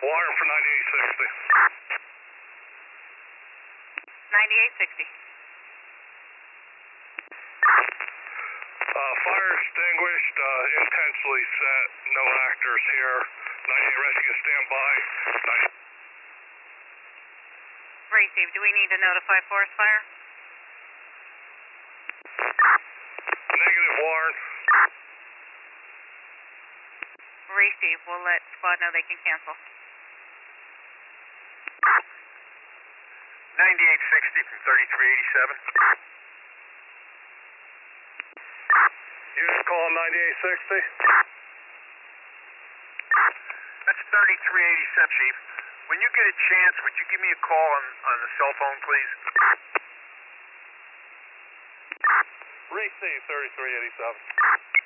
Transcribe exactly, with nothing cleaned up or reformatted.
Warren for ninety-eight sixty. ninety-eight sixty. Uh, fire extinguished, uh, intentionally set, no actors here. ninety-eight rescue, stand by. ninety Receive. Do we need to notify forest fire? Negative, Warren. Receive. We'll let squad know they can cancel. ninety-eight sixty from thirty-three eighty-seven. Unit call ninety-eight sixty. That's thirty-three eighty-seven, Chief. When you get a chance, would you give me a call on, on the cell phone, please? Receive thirty-three eighty-seven.